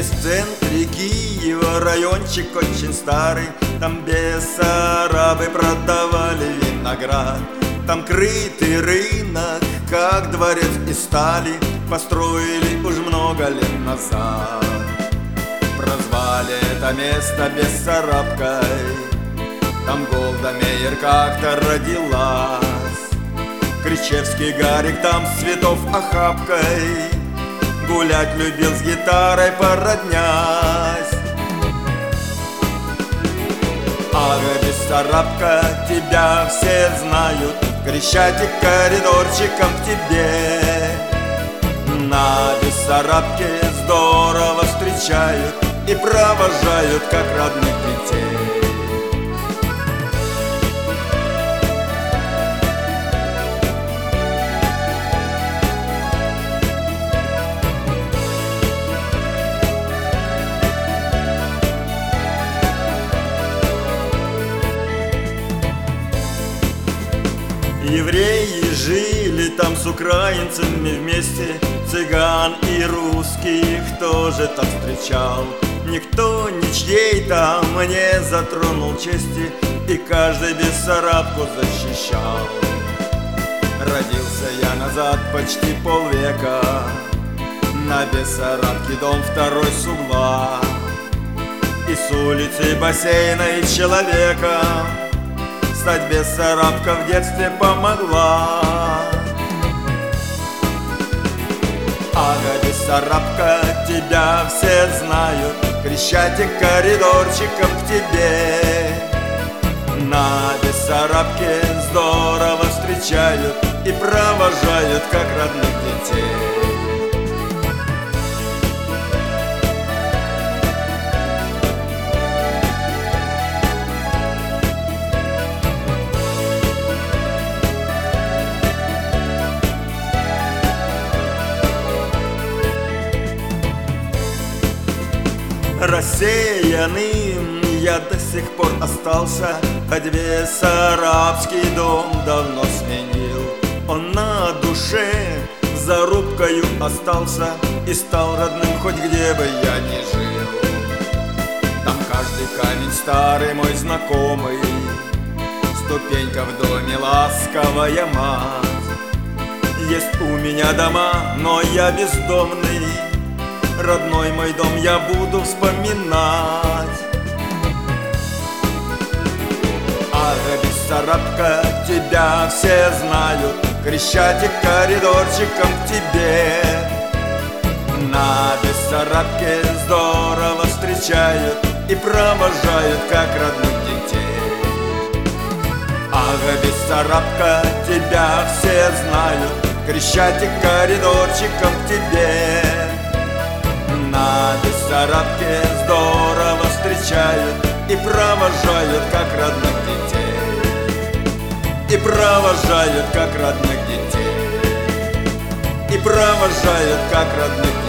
в центре Киева райончик очень старый. Там бессарабы продавали виноград. Там крытый рынок, как дворец из стали, построили уж много лет назад. Прозвали это место Бессарабкой. Там Голда Меир как-то родилась. Кричевский Гарик там с цветов охапкой гулять любил с гитарой породнясь. Ага, Бессарабка, тебя все знают, Крещатик коридорчиком к тебе. На Бессарабке здорово встречают и провожают, как родных детей. Евреи жили там с украинцами вместе, цыган и русских тоже там встречал. Никто ничьей там не затронул чести, и каждый Бессарабку защищал. Родился я назад почти полвека, на Бессарабке дом второй с угла, и с улицы бассейна и человека стать Бессарабка в детстве помогла. Ага, Бессарабка, тебя все знают, Крещатик коридорчиком к тебе. На Бессарабке здорово встречают и провожают, как родных детей. Рассеянным я до сих пор остался, хоть бессарабский дом давно сменил. Он на душе зарубкою остался и стал родным, хоть где бы я ни жил. Там каждый камень старый мой знакомый, ступенька в доме ласковая мать. Есть у меня дома, но я бездомный, родной мой дом я буду вспоминать. Ага, Бессарабка, тебя все знают, Крещатик коридорчиком к тебе. На Бессарабке здорово встречают и провожают, как родных детей. Ага, Бессарабка, тебя все знают, Крещатик коридорчиком к тебе. На Бессарабке здорово встречают и провожают, как родных детей. И провожают, как родных детей. И провожают, как родных детей.